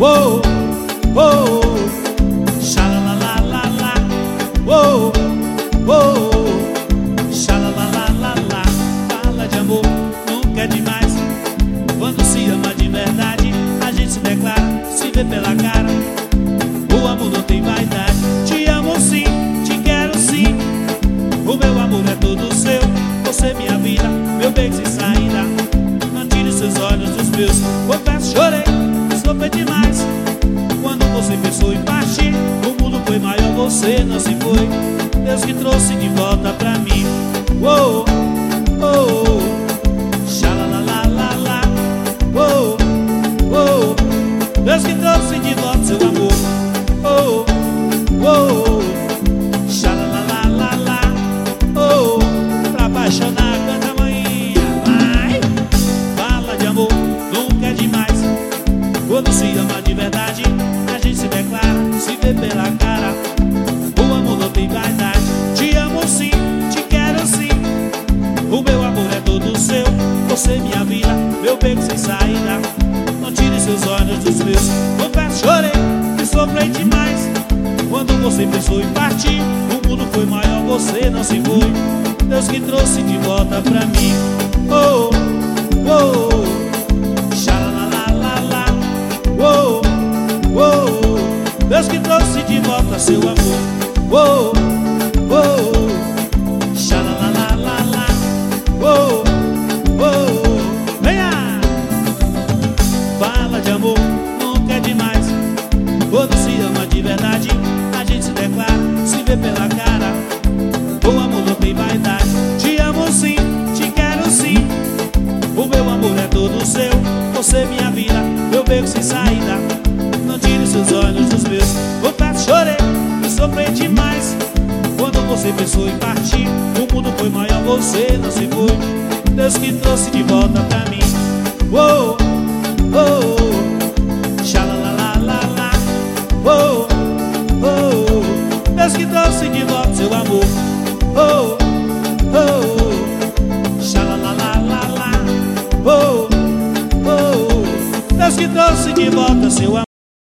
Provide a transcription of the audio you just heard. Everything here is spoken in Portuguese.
Uou, uou, xalalalala. Uou, uou, xalalalala. Fala de amor, nunca é demais. Quando se ama de verdade, a gente se declara, se vê pela cara. O amor não tem vaidade. Te amo sim, te quero sim. O meu amor é todo seu. Você é minha vida, meu beco sem saída. Não tire seus olhos dos meus. Confesso, chorei, sofri demais. Quando você pensou em partir, o mundo foi maior, você não se foi. Deus que trouxe de volta pra mim. Uou, uou, xalalalala. Uou, uou, Deus que trouxe de volta seu amor. Oh, oh, xalalalala. Oh, pra apaixonar, canta manhinha. Vai, fala de amor, nunca é demais. Quando se ama de verdade, a gente se declara, se vê pela cara. O amor não tem vaidade. Te amo sim, te quero sim. O meu amor é todo seu. Você é minha vida, meu beco sem saída. Não tire seus olhos dos meus. Confesso, chorei, sofri demais. Quando você pensou em partir, o mundo foi maior, você não se foi. Deus que trouxe de volta pra mim. Oh, oh, xalalalala. Oh, oh, Deus que trouxe de volta seu amor. Oh, oh, xalalalala. Oh, oh, venha. Fala de amor, nunca é demais. Quando se ama de verdade, a gente se declara, se vê pela cara. O amor não tem vaidade. Te amo sim, te quero sim. O meu amor é todo seu. Você é minha vida, meu beco sem saída. Não tire seus olhos dos meus. Confesso, chorei e sofri demais. Quando você pensou em partir, o mundo foi maior, você não se foi. Deus que trouxe de volta pra mim. Oh, oh,